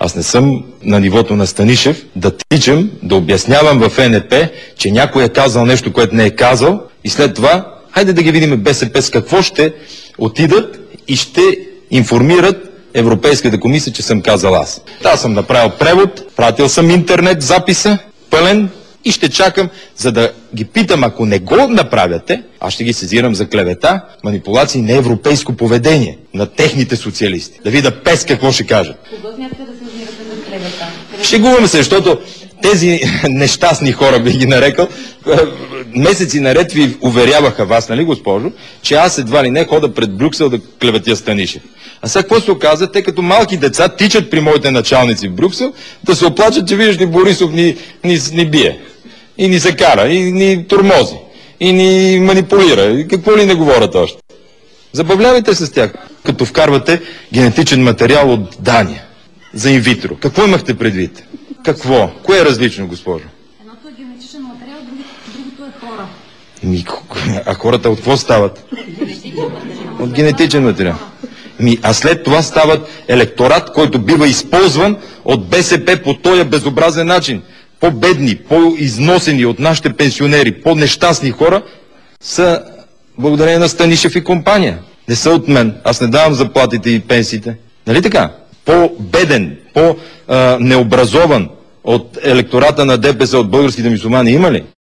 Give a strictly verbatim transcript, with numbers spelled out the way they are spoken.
Аз не съм на нивото на Станишев да тичам, да обяснявам в Е Ен Пе, че някой е казал нещо, което не е казал и след това, хайде да ги видим Бе Ес Пе с какво ще отидат и ще информират Европейската комисия, че съм казал аз. Аз съм направил превод, пратил съм интернет записа, пълен, и ще чакам, за да ги питам, ако не го направяте, аз ще ги сезирам за клевета, манипулации, не европейско поведение на техните социалисти. Да видя пес какво ще кажат. Кого смятате да сезирате за клевета? Шегувам се, защото тези нещастни хора, би ги нарекал, месеци наред ви уверяваха вас, нали госпожо, че аз едва ли не хода пред Брюксел да клеветя Станишев. А сега какво се оказа? Те като малки деца тичат при моите началници в Брюксел да се оплачат, че виждаш ли Борисов ни, ни, ни бие. И ни се кара, и ни тормози, и ни манипулира. И какво ли не говорят още? Забавлявайте се с тях. Като вкарвате генетичен материал от Дания за инвитро. Какво имахте предвид? Какво? Кое е различно, госпожо? Едното е генетичен материал, другото е хора. Ми, а хората от какво стават? От генетичен материал. Ми, а след това стават електорат, който бива използван от Бе Ес Пе по този безобразен начин. По-бедни, по-износени от нашите пенсионери, по-нещастни хора са благодарение на Станишев и компания. Не са от мен. Аз не давам заплатите и пенсиите. Нали така? По-беден, по-необразован от електората на Де Пе Ес, от българските мюсюлмани има ли?